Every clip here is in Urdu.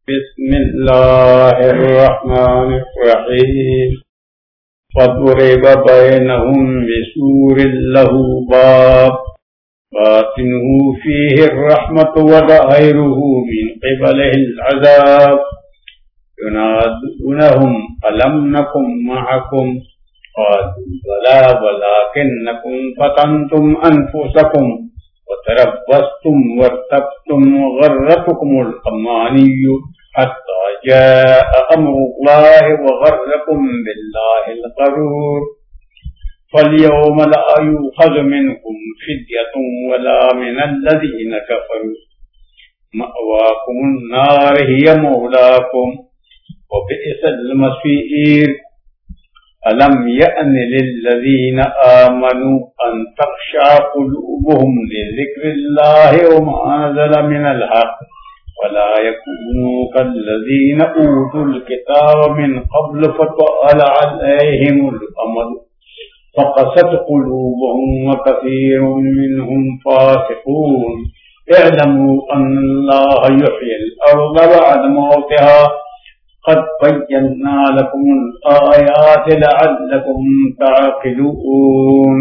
بسم الله الرحمن الرحيم فضرب بينهم بسور له باب باطنه فيه الرحمة وظاهره من قبله العذاب ينادونهم ألم نكن معكم قالوا بلى ولكنكم فتنتم أنفسكم وتربصتم وارتبتم وغرتكم الأماني حتى جاء أمر الله وغركم بالله الغرور فاليوم لا يؤخذ منكم فدية ولا من الذين كفروا مأواكم النار هي مولاكم وبئس المصير ألم يأن للذين آمنوا أن تخشع قلوبهم لذكر الله وما نزل من الحق ولا يكونوا كالذين أوتوا الكتاب من قبل فطال عليهم الأمد فقست قلوبهم وكثير منهم فاسقون اعلموا أن الله يحيي الأرض بعد موتها قد بينا لكم الآيات لعلكم تعقلون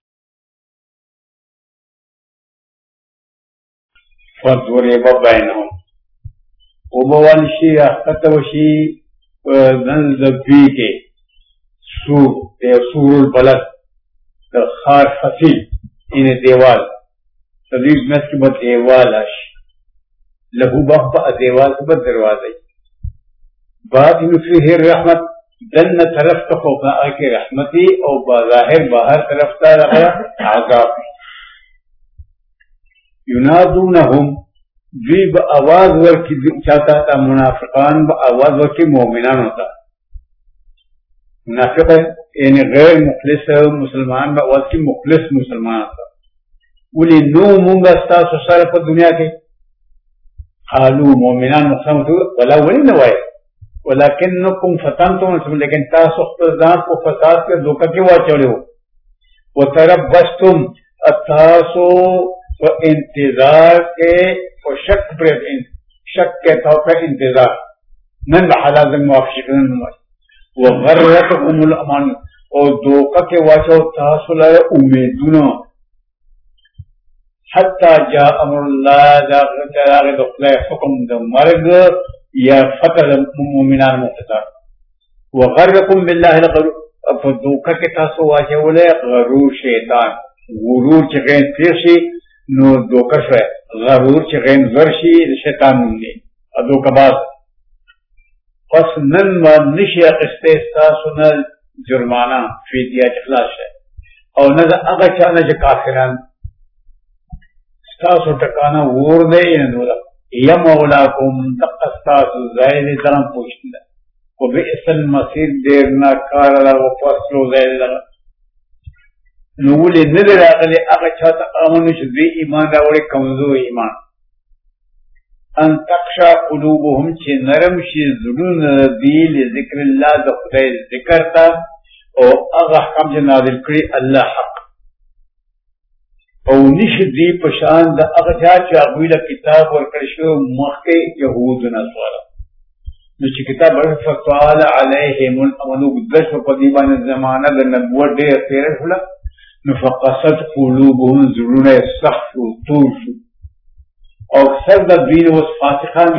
فضرب بينهم وبوالشي اختوشي ذنزبی کے سور البلد خار فصیل ان دیوال تدریب نس کی بد دیوال اش لہو بخبا دیوال کی بد دروازے باطن فیہ الرحمت دن طرف کا خوفنا آکے رحمتی اور بظاہر باہر طرف کا عذاب ینادونہم بھی بآواز ورکی چاہتا تھا منافقان بآواز ورکی مومنان ہوتا منافق یعنی غیر مخلص مسلمان بآواز کی مخلص مسلمان ہوتا ولی نو مونگا ستاسو سر پر دنیا کے حالو مومنان مقسم ہوتا ولا ولی نوائے ولیکنکم فتنتم لیکن تاسو اختزان کو فساد کے دھوکہ کے واچوڑے ہو وتربصتم تاسو و انتظار کے و شک پر شک کے طور پر انتظار نن بحالات موافقن وغرتکم الامان اور دھوکہ کے واچو تاسو لائے امیدونو حتی جا امر اللہ جاغ دخلے حکم دا مرگ یا فتح مومنان مقتدار وغرکم باللہ الغرور فدوکہ کے تاسو واجہ ولے غرور شیطان غرور چغین تیرشی نو دوکہ شوئے غرور چغین ورشی شیطان منگی دوکہ باز پس نن و نشی اقسطے تاسو نل جرمانہ فیدیہ چخلاش ہے اور نظر اگا چانا جا کافران تاسو ٹکانا وور دے یا یا مولاکم تقستاس زائد درم پوشتنا و بئس المصیر دیرنا کارلا و فصلو زائد لگا نولی ندر آقلی اقا چاہتا آمنش دی ایمان راوڑی کمزو ایمان ان تقشا قلوبهم چی نرم شی ظلون دی لذکر اللہ دا خدای ذکر تا او اغا حکم چی نازل کری اللہ حق او نش دی پشان دا اغجا چاگویل کتاب ورکرشو مخی یهود نصوارا نو چی کتاب فتوال علیہم الامنو گدش و قدیبان الزمانہ دا نبوت دیر تیرے ہولا نفقصت قلوبهم ظلون سخت و طول شو او سر دا دین و فاسقان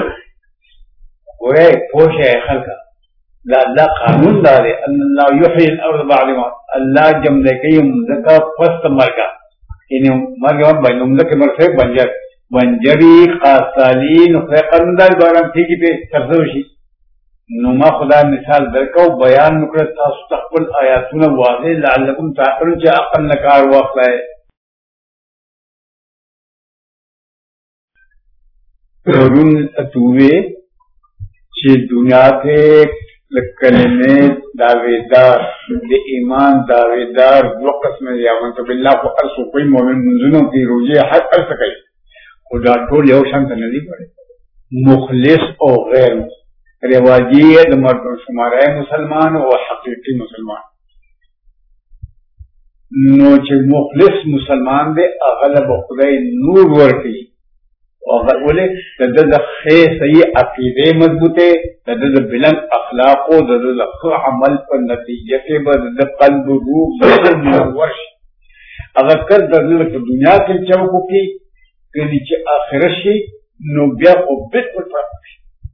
وے پوش ہے خلقا لا اللہ قانون دارے ان اللہ یحیی الارض بعد ما اللہ جم دے کئی مزکا پست مرگا یعنی مرگا مملک مرسے بنجر بنجری قاسالی نخلے قرندار بارم ٹھیکی پہ ترزوشی نما خدا مثال درکو بیان نکرت تاسو تقبل آیاتون واضح لعلکم تعقلون چا اقل نکار واقع ہے رون اتوے چی دنیا کے کلمے دعویدار دے ایمان دعویدار دو قسم یامن تو باللہ کو ارسو کوئی مومن منزنوں کی روجے حد ارس کئی خدا ٹول یو شانت ندی پڑے مخلص او غیر رواجیت مردم شمارہ مسلمان و حقیقی مسلمان نو چی مخلص مسلمان دے اغلب خدای نور ورکی بولے صحیح عقیدے مضبوط ہے بلند اخلاق و عمل پر نتیجے کے بعد قلب روح ورش اگر کر دنیا کے چوکوں کی نیچے آخرت شی نو بیا کو بالکل فرق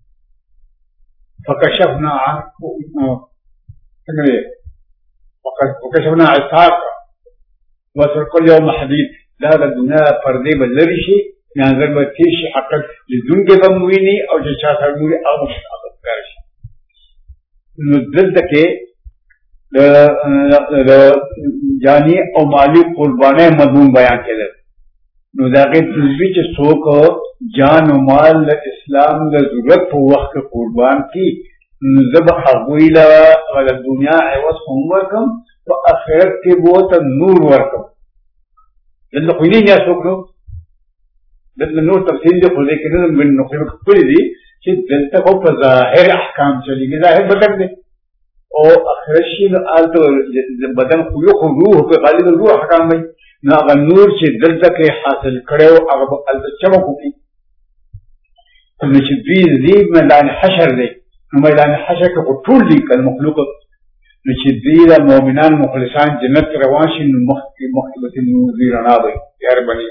فکشفنا فکشفنا عصاک وترك اليوم حديد لا دنیا پردے بدلری شي نظر به تیر شي حقیقت لدون کې به مویني او چې چا سره مویني او مشابه کار شي نو دلته کې د جانی او مالی قربانه مضمون بیان کړل نو دا کې تلوي چې څوک جان او مال د اسلام د ضرورت په وخت قربان کی ذبح غویلا ول دنیا عوض هم ورکم په آخرت کې بہت نور ورکم دلته خو نه یا څوک نو دلته نور تفصیل دی خو لیکن من نقل کړی دی چې دلته په ظاهر احکام چلیږي ظاهر بدل دی او آخرت شي نو آلته بدن خو یو خو روح په غالب روح احکام دی نو هغه نور چې دلته کې حاصل کړو هغه البته چمکو کی نو چې دې میدان حشر دی نو میدان حشر کې ټول دي کله مخلوق نو چې دې مؤمنان مخلصان جنت روان شي نو مخکبت نذیرنا وي یار بني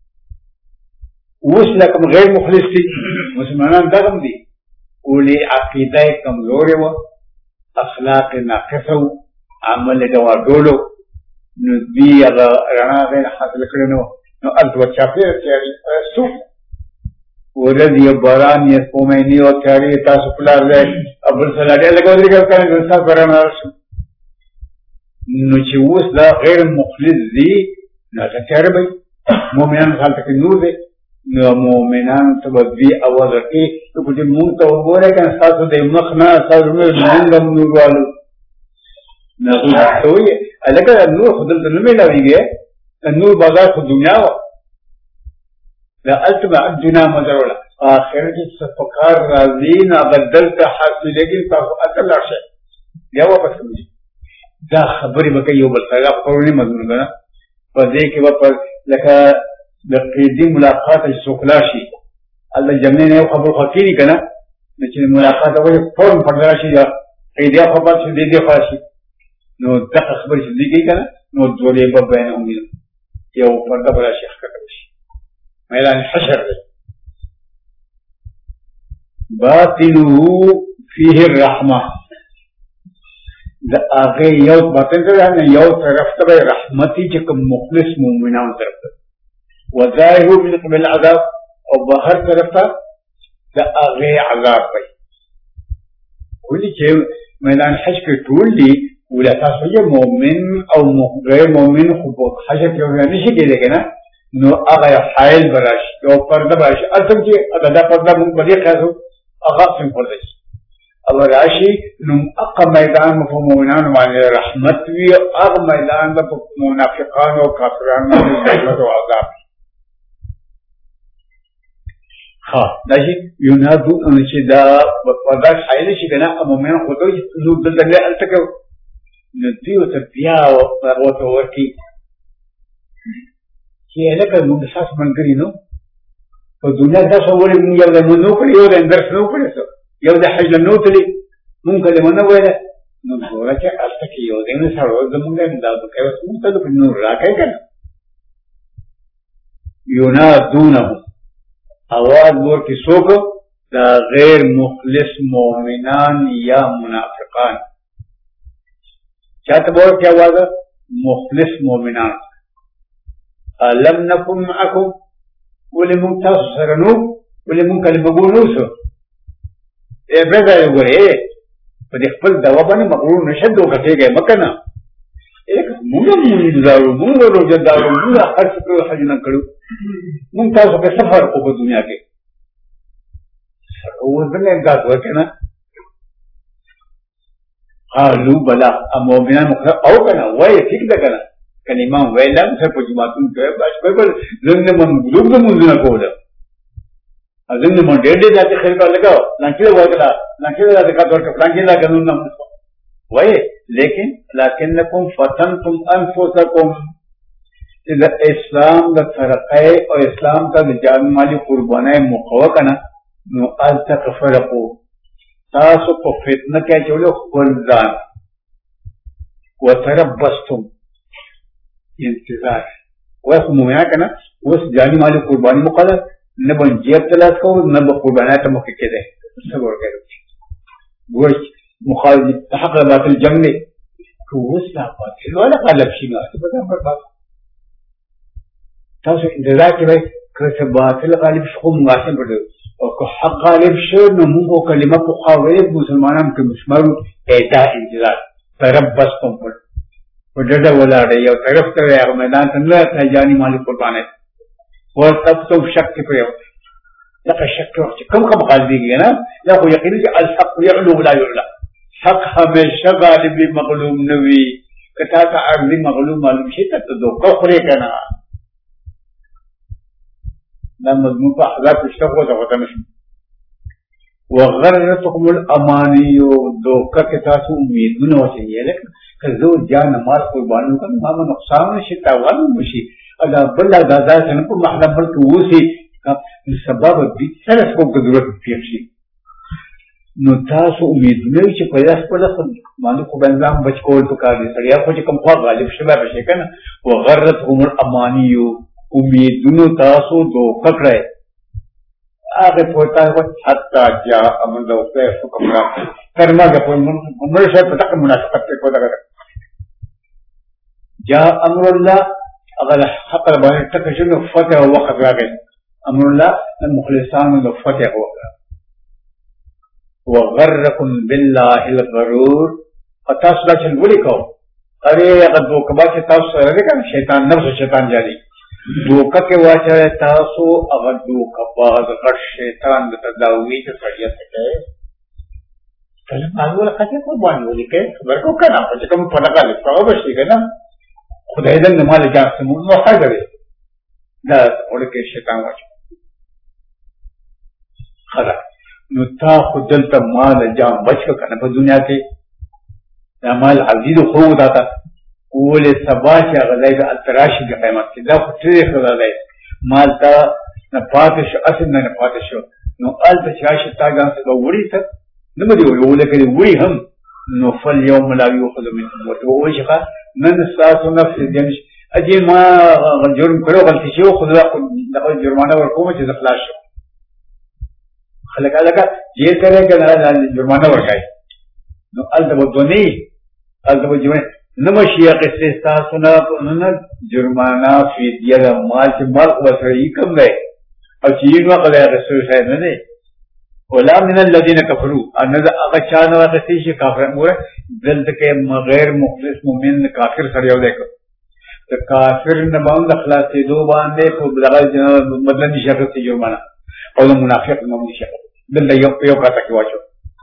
اوس لکه غیر مخلص دي مسلمانان دغم دي اولی عقیده کمزورې و اخلاق ناقصه و عمل دوا ډولو نو دې هغه رڼا غیر حاصل کړی نو الته چاپېره تیاري سو ورځ یې باران یې سپومیني او تیاري تاسو پلار دی ابل سلاډې لګولې کوي نو تاسو باران راشي نو چې اوس دا غیر مخلص دي نو تیار به مؤمنان حالت کې نور دی نو مؤمنان ته به اواز کوي نو چې مونږ ته وګورئ کنه تاسو د مخ نه تاسو نور نوروالو نو تاسو یې الګا نور خدل ته نه ملاويږي نور بازار خو دنیا و دا التما الدنيا مزرولا اخر کې سفکار راځي نه بدل ته حاصلېږي تاسو اصل راشه یا واپس کړئ دا خبرې وکړي یو بل سره خبرونه مضمون ده په دې کې په لکه د قیدی ملاقات چې څوکلا شي الله جمع نه خبر خکېږي کنه چې ملاقات وایي فورم پردرا شي یا قیدی خبر چې دې خاصي نو دا خبر چې دې کوي کنه نو ډولې په بیان هم یو پرده بل شي ښکته شي میدان حشر باطنه فيه الرحمه دا هغه یو باطن ته نه یو طرف ته رحمتي چې کوم مخلص مؤمنان طرف ته وظاهر من قبل العذاب او بهر طرف ته دا هغه عذاب وي ولې چې میدان حج کې ټول دي ولا تاسو یې مؤمن او غیر مؤمن خو په حج کې ورنه شي کېږي کنه نو هغه حائل براش یو پرده براش اصل چې دا پرده موږ بلې خاصو هغه څنګه پرده شي الله راشي نو اقا میدان په مؤمنانو باندې رحمت وی هغه میدان د منافقانو او کافرانو باندې عذاب ها دا شي ينادو ان چې دا په دا حائل شي کنه مؤمن خو دوی نو دلته التکو ندیو ته بیا او ورته ورکی چې لکه موږ ساس منګري نو په دنیا دا څورې موږ یو د نو کړی یو د درس نو کړی یو د حج نو تلی موږ کله نه وایره نو ورته الته کې یو دینه سره زموږ دا کوي موږ ته په نور راکې کنه ينادونه آواز ورکی څوک دا غیر مخلص مؤمنان یا منافقان چاته ورکی آواز مخلص مؤمنان لم نكن معكم ولمن تصرنوا ولمن كلمه نوسو اے بردا یو غره په دې خپل دوا باندې مغرور نشد وکړي مکنه ایک موږ دارو موږ روزه دارو موږ هر څه په حج نه کړو موږ تاسو په سفر کو په دنیا کې او ورنه دا وکنه قالو بلا مؤمنان او کنه وای ٹھیک ده کنه کلمه ویلم څه په جماعتونو کې باش په بل زنده من ګلوب د مونږ نه کوله ازنه مونږ ډېر ډېر ځکه خیر کار لگاو لکه وکړه لکه دا کا تور کپڑا کې لا قانون نه وای لیکن لکنکم فتنتم انفسکم اسلام دا فرقه او اسلام تا دا جان مالی قربانه مقوقنا نو التق فرقو تاسو پا فتنه که چولو خلزان و تربستم انتظار ویس مومنہ کنا ویس جانی مالی قربانی مقدر نبا جیب تلاس کو نبا قربانات مقی دے سبور گئے گوش مخالف حق باطل جنگ لے کہ ویس لا باطل والا قلب شنو آتی بدا پر باطل تاسو انتظار کی بھائی کہ باطل غالب شخو مناسب پڑے اور کہ حق غالب شو نمو کو کلمہ کو خواہے مسلمانوں کے مسمارو ایتا انتظار تربستم پر وڈڑا ولا رہی اور طرف کر رہے میدان تنلا اپنا جانی مالی قربان ہے اور تب تو شک پہ ہو لکہ شک وقت کم کم غالبی گیا نا یا کو یقین کہ الحق یعلو لا یعلا حق ہمیشہ غالبی مغلوم نوی کتا تا عرضی مغلوم معلوم شیطا تو دو کفرے کنا نا مضمون پا حضار پشتا کو سکتا مشم وغرتکم الامانیو دوکا کتاسو امیدون وسیعی لیکن کہ زو جان مال قربانوں کا ماما نقصان شتا والو مشی ادا بلا دادا سنپو محلہ ملک ووسی سبب بیت سرس کو ضرورت پیخشی نو تاسو امیدونه چې په یاس په لخت باندې کو بنظام بچ کول پکار دي سړیا خو چې کوم خوا غالب شوه به شي کنه وغرتهم الامانیو امیدونو تاسو دو پکړه هغه پوتا حتا جا امن دو په حکم را کرما د په عمر شه په تک مناسبت کو دا جا امر الله اگر حق باندې تک شنو فتح وقت راغی امر الله المخلصان دو فتح وقت وغرکم باللہ الغرور فتاس لا چل بولی کو ارے اگر دوکبا چه تاسو رہے گا شیطان نفس شیطان جاری دوکا کے واچا ہے تاسو اگر دوکبا غر شیطان تداوی کے سڑیت ہے کلم آلو لکھاتے قربانی ہولی کے خبر کو کنا پچھے کم پڑکا لکھتا ہو بشتی گا نا خدای دن نمال جان سمون وحا کرے دا اوڑ کے شیطان واچا خدا نو تا خود دلتا مال جام بچ کا کنا پا دنیا کے یا مال عزیز و خوب داتا اولی سبا چا غزائی دا التراشی دی قیمت کی دا خود تریخ غزائی مال تا نپاتشو اصل نا نپاتشو نو آل تا چاشی تا جان سے با وڑی تا نمو دی اولی کلی وڑی ہم نو فل یوم لا یوخذ من امورت و اولی شخا نن ساسو نفس دیمش اجی ما جرم کرو غلطی شو خود دا جرمانہ ورکوما چیز اخلاش شو خلق لگا یہ کرے کہ جرمانہ ورکائی نو الدبونی الدبونی نمشی قصے سنا انہوں جرمانہ فدیہ دا مال سے مال کو بسری کم گئے اور چیز وقت لیا رسول صاحب نے ولا من الذين كفروا ان اغچان وقتی شی کافر مور دلت کے غیر مخلص مومن کافر سڑیو دیکھو تو کافر نہ باند اخلاص دو باندے کو بلغا مطلب شرط جرمانہ اور منافق مومن شرط دل یو کا تک واچو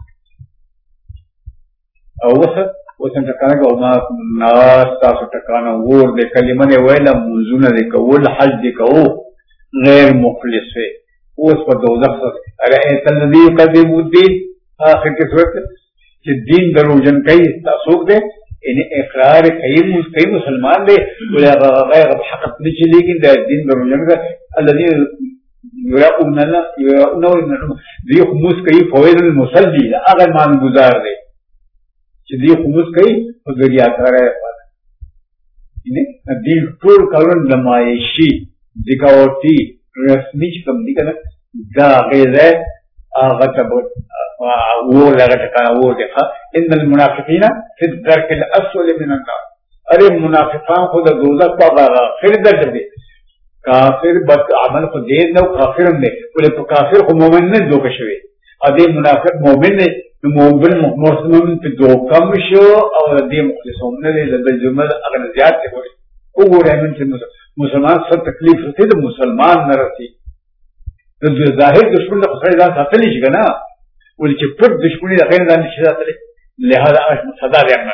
او وسن ټکانه کو ما ناس تاسو ټکانه ور د کلمه نه ویلا منزونه د کول حج د کو غیر مخلص ہے اس پر دوزخ ارایت الذی یقذب الدین اخر کی صورت کہ دین دروجن کئی تاسوق دے ان اقرار کئی مسلمان دے ولا غیر حق نہیں لیکن دین دروجن کا الذی یراؤن دی خموس کئی فوائد المسلی اگر مان گزار دے دی خموس کئی تو دریا کر رہے دی ٹول کارون نمائشی دکھاوٹی رسمی کم دی کنا دا غیر ہے آغا تبوت وہ لگا ٹکانا وہ دیکھا ان المنافقین فی الدرک الاسول من النار ارے منافقان خود دوزخ پا خیر درد دے کافر بد عمل کو دیر نو کافر نے بولے تو کافر کو مومن نے دو کشوے ادے منافق مومن نے مومن مسلمان پہ دو کم شو اور ادے مخلصون نے لدل جمل اگر زیادہ تے ہوئے وہ گو رحمن سے مسلمان سب تکلیف ہوتی تو مسلمان نہ رہتی تو ظاہر دشمن کو خیر دان ساتھ نہیں شکا نا وہ کہ پھر دشمنی خیر دان شکا لے لہذا صدا رہنا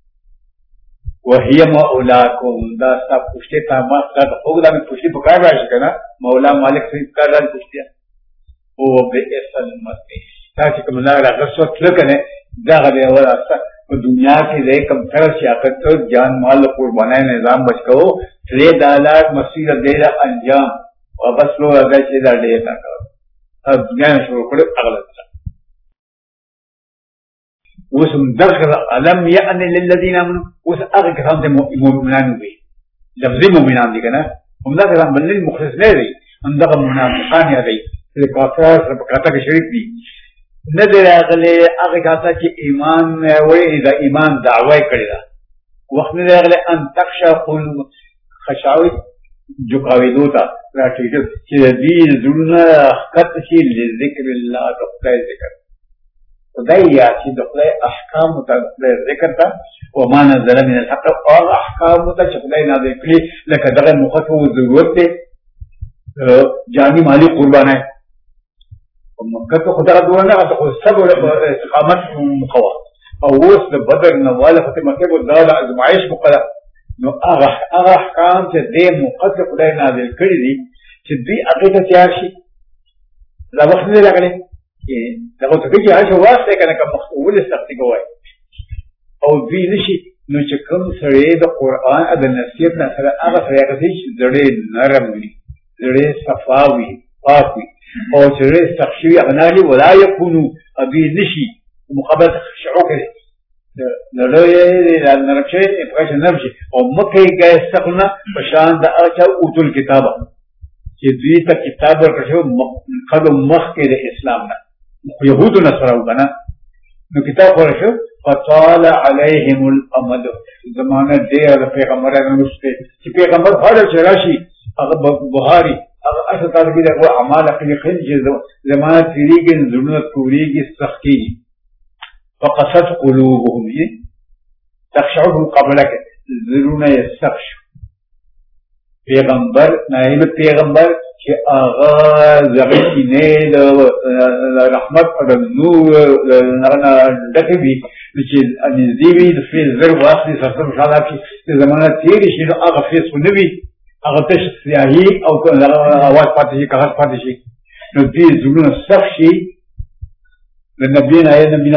وہی مولاکم دا سب پوچھتے تھا ماستا تو ہوگا میں پوچھتی پکار رہا ہے نا مولا مالک سے کر رہا پوچھتے وہ بے اصل مت تاکہ کم نہ رہا غصت لکنے دا غبے ولا دنیا کی دے کم تر سیاقت تو جان مال قربانہ نظام بچ کو لے دالات مسیر دے دا انجام اور بس لو اگر چیزا دے تا کرو اب دنیا میں شروع کرو اغلط تا اس مدرخ علم یعنی للذین آمنوا اس اغل کسان سے مومنان ہوئی لفظی مومنان دی کنا ہمدہ کسان بلن مخلص نہیں رہی ہمدہ منافقان یا رہی کافر کاتا کے شریف دی ندر اغلی اغل کاتا کی ایمان وی دا ایمان دعوی کری دا وقت ندر اغلی ان تخشا خشاوی جکاوی دوتا چیز دی ظلنا خط شی لذکر اللہ دخلائی ذکر خدای یاچی دخلائی احکام تا دخلائی ذکر تا وما نزل من الحق اور احکام تا چخلائی نازل کلی لکہ دغل مخطو ضرورت تے جانی مالی قربان ہے مکتو خدا دورنا تو سب استقامت مقوا او وس بدر نوال فتمکه کو دال ازمائش مقلا نو اغه احکام چې دې مقدس خدای نازل کړی دي چې دې اګه تیار شي دا وخت نه لګلې دا اوس کې چې واسطه کنه کوم مخول سختي کوي او دې نشي نو چې کوم سره د قران د نصیحت نه سره هغه سره چې زړه نرم وي زړه صفاوي پاکي او چې تخشوي اغنالي ولا يكونوا ابي نشي مقابل شعور كده لو نرمشي فاش نرمشي او مكي جاي استغنى بشان ده ارجع اوتل كتابه چې دوی ته کتاب ورکړو قدم مخ کې د اسلام نه يهود نصارو کنه نو کتاب ورشو فطال عليهم الامد زمانه دې د پیغمبرانو نشته چې پیغمبر هر شراشي هغه بخاري هغه اصل طالب دې هو اعمال خلق زمانه تیریږي زړه توريږي سختي فقست قلوبهم تخشعهم قبلك زرون يستخش پیغمبر نائب پیغمبر کہ آغاز زغیتی نیل رحمت اور نور ڈکی بھی چیز نزدیوی فیض ذر واقعی سرسم شالا کی زمانہ تیری شیدو آغا فیض کو نبی آغا تش سیاہی او آواز پاتی شی کاغذ پاتی شی نزدی زرون سخشی لنبینا یا نبینا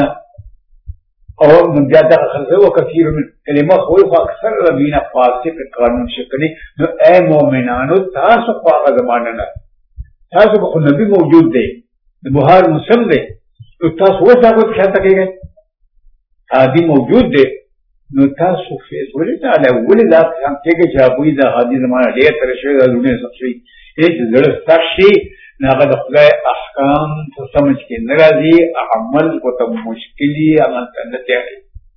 اور من زیادہ خلقه وكثير من كلمات خوف اکثر ربینا فاسق قانون شکلی نو اے مومنانو تاسو پاک زماننا تاسو کو نبی موجود دے بہار مسلم دے تو تاسو وسا کو خیال تکے گئے عادی موجود دے نو تاسو فیس ولی تعالی ولی لا ہم ٹھیک ہے جابوی دا عادی زمانہ دے ترشے دنیا سچوی ایک زړه تخشی ناغد خدای احکام تو سمجھ کے نرازی عمل کو تو مشکلی عمل کرنا چاہیے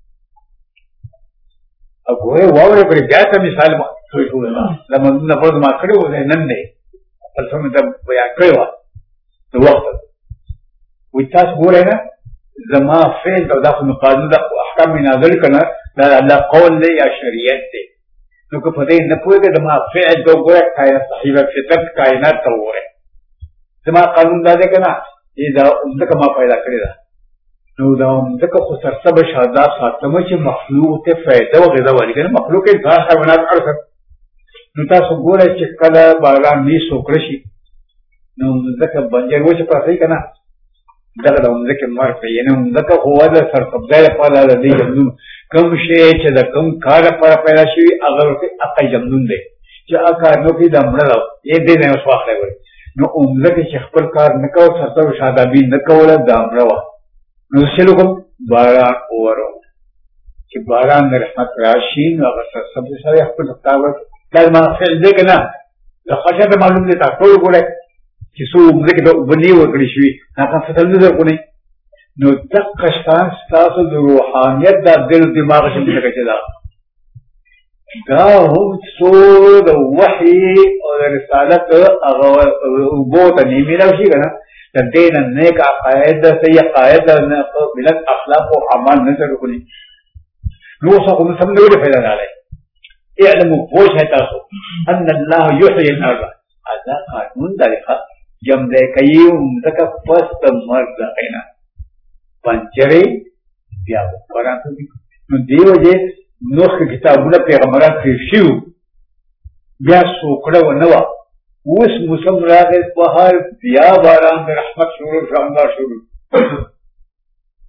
اب وہ واورے پر جاتا مثال کوئی ہونا لما نفرض ما کھڑے ہو گئے نن نے پرسوں میں تب بیان کرے ہوا تو وقت وہ تاس ہو رہے نا زما فعل تو داخل قانون دا احکام نازل کرنا دا اللہ قول دے یا شریعت دے تو کہ پتہ نہ پوئے کہ زما فعل تو گویا کائنات صحیح فطرت کائنات تو ہو رہے زما قانون دا دے کنا یہ دا امدک ما پیدا کرے دا نو دا امدک خسر سب شاداب ساتمہ چی مخلوق تے فیدہ و غذا والی کنا مخلوق انسان حیوانات عرصت نو تا سو گورا چی کلا باران نی سوکرشی نو امدک بنجر وہ چی پاسی کنا دا امدک مار پی یعنی امدک ہوا دا سر قبضہ پادا دا دی جمدون کم شے چی دا کم کار پارا پیدا شوی اگر اقا جمدون دے چی اکا نو کی دا مرد یہ دے دے اس واقع لے نو امزکی چی خپل کار نکو سرطر و شادابی نکولا دام روا نو سلو کم باران اوورو چی باران رحمت راشی نو اگر سرسب ساری خپل سکتاور لازم فعل دے کنا خشد معلوم دیتا کولو گولے چی سو امزکی دا بنی ورکلی شوی ناکن فتل نظر کنی نو دقشتان ستاسو دا روحانیت دا دل دماغ شمسکا چی دا دا هم سو دا وحی اور رسالت بوتا نیمی لوشی کنا دا دینا نیک عقائد سی عقائد ملت اخلاق و عمان نظر کنی نو ساقو مسلم دولی فیدان آلے اعلمو فوش ہے تاسو ان اللہ یحیی الارض ازا قانون دارقا جمدے کئیو مزکا پست مرد قینا پنچرے بیا قرآن تو دیو جے نوخ کتابونه پیغمبران تیر شیو بیا سوکړه و نوا اوس موسم راغی بهار بیا باران د رحمت شروع شامل شروع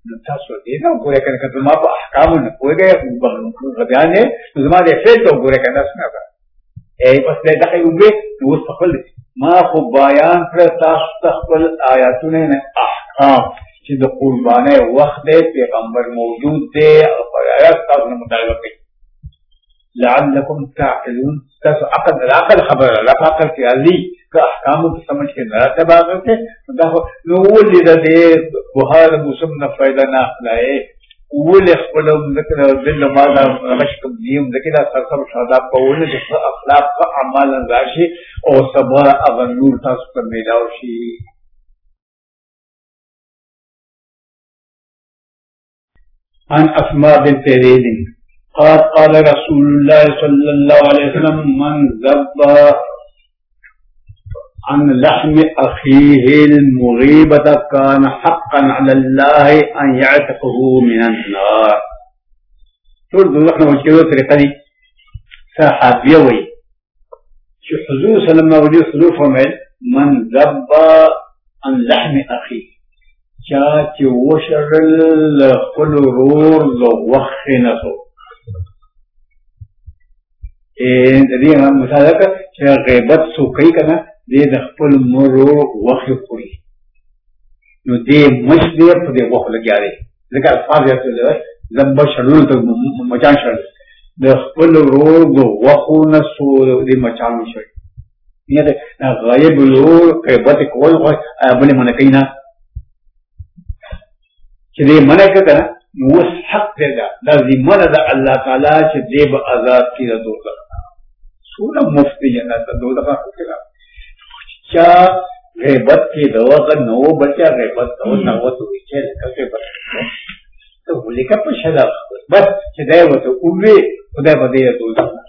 تاسو دې نو ګوره کنه کله ما په احکام نه پوهیږي غبیان دې زما دې فعل ته ګوره کنه څنګه ای بس دې دغه یو به نو خپل ما خو بیان کړ تاسو خپل آیاتونه نه احکام چې د قربانه وخت دې پیغمبر موجود دی او آیات تاسو نه مطالبه کوي لعلکم تعقلون تاسو عقل خبر لا عقل کې علي که احکام په سمجھ کې نه تباغه کې دا نو ولې د دې بهار موسم نه فائدہ نه اخلای ولې خپل ذکر دل ما دا مشکل دیم ذکر سرسم شاداب په ولې د اخلاق او اعمال راشي او صبر او نور تاسو ته ملاو شي. عن اسماء بنت زيد قال رسول الله صلى الله عليه وسلم من ذبح عن لحم أخيه المغيبة كان حقا على الله أن يعتقه من النار. تقول نحن وجهه طريقة دي صحابية وي شو حضور صلى الله عليه وسلم فرمائے من ذبح عن لحم أخيه چاچ وشرل قل رور وخنسو دې مثال کا چې غیبت سو کوي کنه دې د خپل مرو وخت خوري نو دې مش دې په دې وخت لګیاري ځکه الفاظ یې ته ذنب شلول ته مچان شل د خپل رو د وخت نسو دې مچان شي نه دې غایب لو غیبت کوي بل منه کینا چې دې منه کړه نو حق دې دا ذمہ ده الله تعالی چې دې به آزاد کړي دوه سورہ مفتی جنت دو دفعہ کلا چا غیبت کی دوا کا نو بچا غیبت دو نو تو ویچے لکھے بس تو بولی کا پشلا بس چدای و تو اوے خدای بدی تو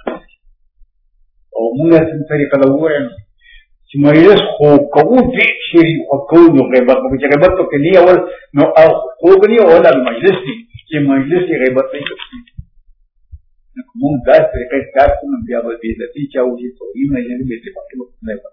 او موږ څنګه کله وره چې مریض خو کوو دې شي او کوو نو غیبت په چې غیبت ته کې اول نو او خو غني اول مجلس دي چې مجلس غیبت نه کوي مونږ دا طریقې کار کوو بیا به دې چې او دې ته یې نه یې به څه پاتې نه